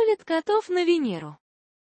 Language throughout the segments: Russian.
Отправят котов на Венеру.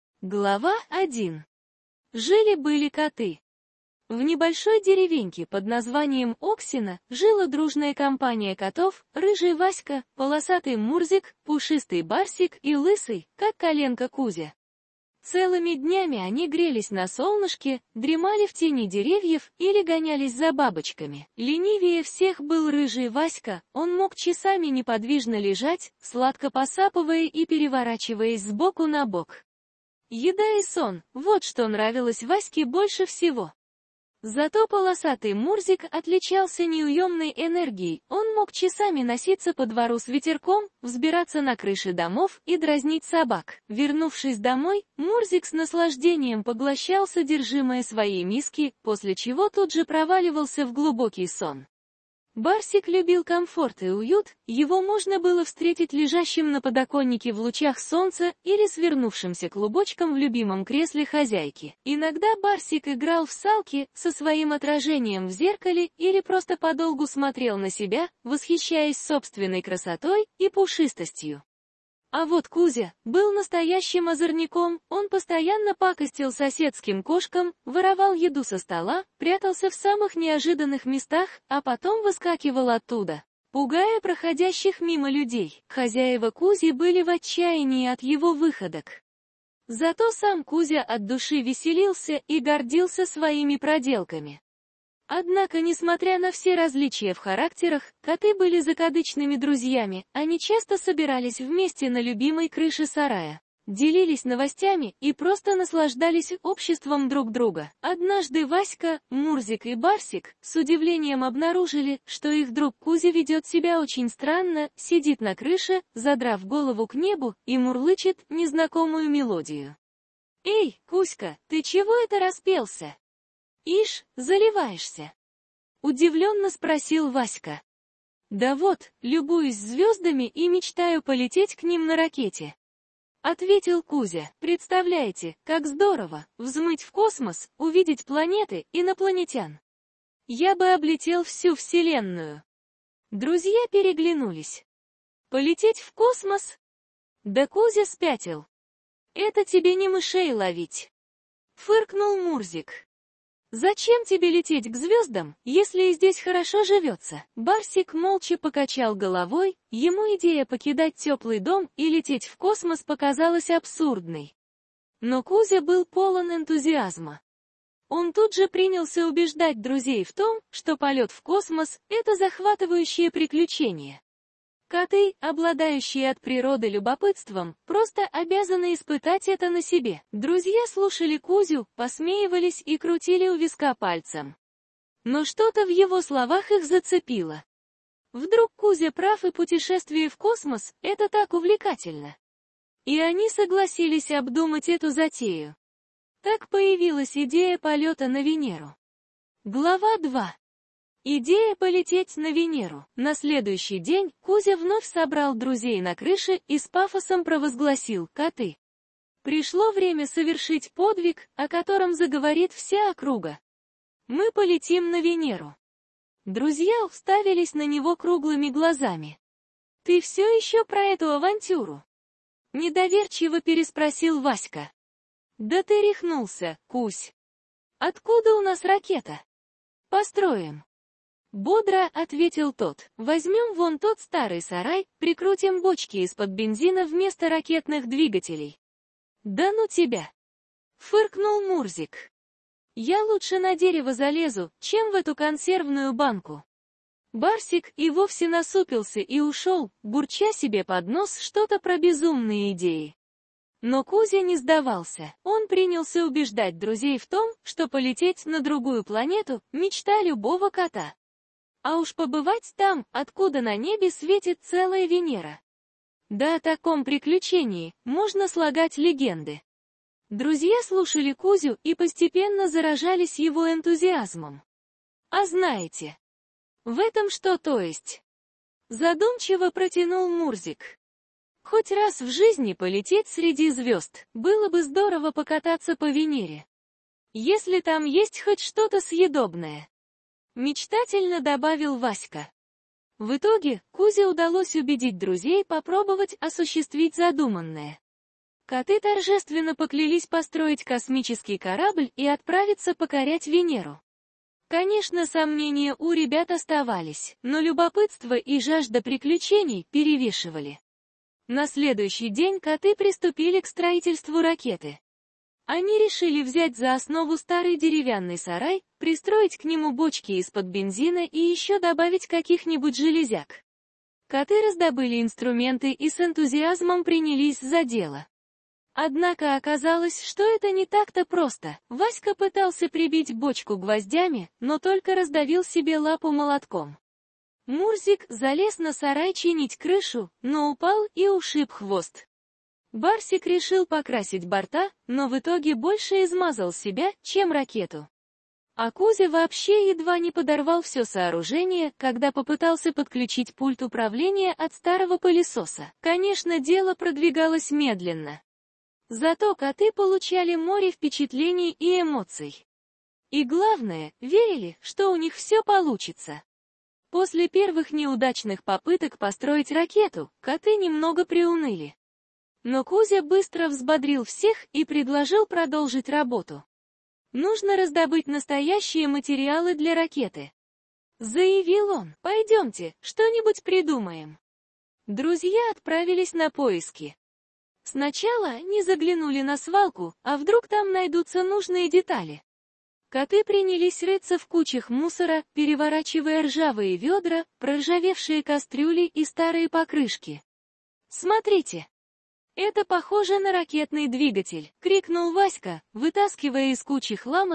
Глава 1. Жили-были коты. В небольшой деревеньке под названием Оксино жила дружная компания котов: рыжий Васька, полосатый Мурзик, пушистый Барсик и лысый, как коленка, Кузя. Целыми днями они грелись на солнышке, дремали в тени деревьев или гонялись за бабочками. Ленивее всех был рыжий Васька, он мог часами неподвижно лежать, сладко посапывая и переворачиваясь с боку на бок. Еда и сон — вот что нравилось Ваське больше всего. Зато полосатый Мурзик отличался неуемной энергией, он мог часами носиться по двору с ветерком, взбираться на крыши домов и дразнить собак. Вернувшись домой, Мурзик с наслаждением поглощал содержимое своей миски, после чего тут же проваливался в глубокий сон. Барсик любил комфорт и уют, его можно было встретить лежащим на подоконнике в лучах солнца или свернувшимся клубочком в любимом кресле хозяйки. Иногда Барсик играл в салки со своим отражением в зеркале или просто подолгу смотрел на себя, восхищаясь собственной красотой и пушистостью. А вот Кузя был настоящим озорником, он постоянно пакостил соседским кошкам, воровал еду со стола, прятался в самых неожиданных местах, а потом выскакивал оттуда, пугая проходящих мимо людей. Хозяева Кузи были в отчаянии от его выходок. Зато сам Кузя от души веселился и гордился своими проделками. Однако, несмотря на все различия в характерах, коты были закадычными друзьями, они часто собирались вместе на любимой крыше сарая, делились новостями и просто наслаждались обществом друг друга. Однажды Васька, Мурзик и Барсик с удивлением обнаружили, что их друг Кузя ведет себя очень странно, сидит на крыше, задрав голову к небу, и мурлычет незнакомую мелодию. «Эй, Кузька, ты чего это распелся? Ишь, заливаешься?» — удивленно спросил Васька. «Да вот, любуюсь звездами и мечтаю полететь к ним на ракете», — ответил Кузя. «Представляете, как здорово, взмыть в космос, увидеть планеты, инопланетян. Я бы облетел всю Вселенную». Друзья переглянулись. «Полететь в космос?» Да Кузя спятил. «Это тебе не мышей ловить», — фыркнул Мурзик. «Зачем тебе лететь к звездам, если и здесь хорошо живется?» Барсик молча покачал головой, ему идея покидать теплый дом и лететь в космос показалась абсурдной. Но Кузя был полон энтузиазма. Он тут же принялся убеждать друзей в том, что полет в космос — это захватывающее приключение. Коты, обладающие от природы любопытством, просто обязаны испытать это на себе. Друзья слушали Кузю, посмеивались и крутили у виска пальцем. Но что-то в его словах их зацепило. Вдруг Кузя прав, и путешествие в космос — это так увлекательно. И они согласились обдумать эту затею. Так появилась идея полета на Венеру. Глава 2. Идея полететь на Венеру. На следующий день Кузя вновь собрал друзей на крыше и с пафосом провозгласил: «Коты, пришло время совершить подвиг, о котором заговорит вся округа. Мы полетим на Венеру». Друзья уставились на него круглыми глазами. «Ты все еще про эту авантюру?» — недоверчиво переспросил Васька. «Да ты рехнулся, Кузь. Откуда у нас ракета? Построим». Бодро ответил тот. «Возьмем вон тот старый сарай, прикрутим бочки из-под бензина вместо ракетных двигателей». «Да ну тебя!» — фыркнул Мурзик. «Я лучше на дерево залезу, чем в эту консервную банку». Барсик и вовсе насупился и ушел, бурча себе под нос что-то про безумные идеи. Но Кузя не сдавался, он принялся убеждать друзей в том, что полететь на другую планету — мечта любого кота. А уж побывать там, откуда на небе светит целая Венера. Да о таком приключении можно слагать легенды. Друзья слушали Кузю и постепенно заражались его энтузиазмом. «А знаете, в этом что то есть?» Задумчиво протянул Мурзик. «Хоть раз в жизни полететь среди звезд, было бы здорово покататься по Венере. Если там есть хоть что-то съедобное», — мечтательно добавил Васька. В итоге, Кузе удалось убедить друзей попробовать осуществить задуманное. Коты торжественно поклялись построить космический корабль и отправиться покорять Венеру. Конечно, сомнения у ребят оставались, но любопытство и жажда приключений перевешивали. На следующий день коты приступили к строительству ракеты. Они решили взять за основу старый деревянный сарай, пристроить к нему бочки из-под бензина и еще добавить каких-нибудь железяк. Коты раздобыли инструменты и с энтузиазмом принялись за дело. Однако оказалось, что это не так-то просто. Васька пытался прибить бочку гвоздями, но только раздавил себе лапу молотком. Мурзик залез на сарай чинить крышу, но упал и ушиб хвост. Барсик решил покрасить борта, но в итоге больше измазал себя, чем ракету. А Кузя вообще едва не подорвал все сооружение, когда попытался подключить пульт управления от старого пылесоса. Конечно, дело продвигалось медленно. Зато коты получали море впечатлений и эмоций. И главное, верили, что у них все получится. После первых неудачных попыток построить ракету, коты немного приуныли. Но Кузя быстро взбодрил всех и предложил продолжить работу. Нужно раздобыть настоящие материалы для ракеты. Заявил он, пойдемте, что-нибудь придумаем. Друзья отправились на поиски. Сначала они заглянули на свалку, а вдруг там найдутся нужные детали. Коты принялись рыться в кучах мусора, переворачивая ржавые ведра, проржавевшие кастрюли и старые покрышки. «Смотрите! Это похоже на ракетный двигатель!» — крикнул Васька, вытаскивая из кучи хлама